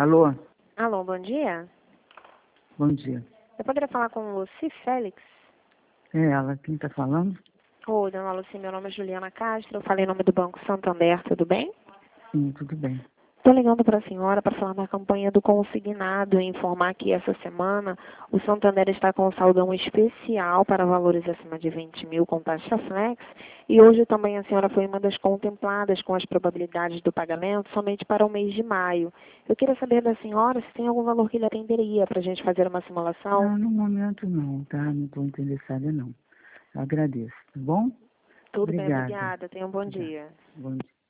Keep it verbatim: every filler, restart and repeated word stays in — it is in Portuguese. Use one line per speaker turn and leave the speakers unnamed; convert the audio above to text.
Alô,
Alô, bom dia.
bom dia.
Eu poderia falar com Luci Félix?
É ela, quem está falando?
Oi, dona Luci, meu nome é Juliana Castro, eu falei em nome do Banco Santander, tudo bem?
Sim, tudo bem.
Estou ligando para a senhora para falar da campanha do consignado e informar que essa semana o Santander está com um saldão especial para valores acima de vinte mil com taxa flex e hoje também a senhora foi uma das contempladas com as probabilidades do pagamento somente para o mês de maio. Eu queria saber da senhora se tem algum valor que lhe atenderia para a gente fazer uma simulação.
Não, no momento não, tá? Não estou interessada não. Agradeço, tá bom?
Tudo bem,
Obrigada.
obrigada. Tenha um bom
Obrigada.
dia.
Bom dia.